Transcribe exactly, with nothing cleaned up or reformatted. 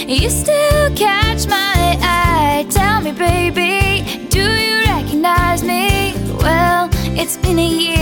You still catch my eye. Tell me, baby, do you recognize me? Well, it's been a year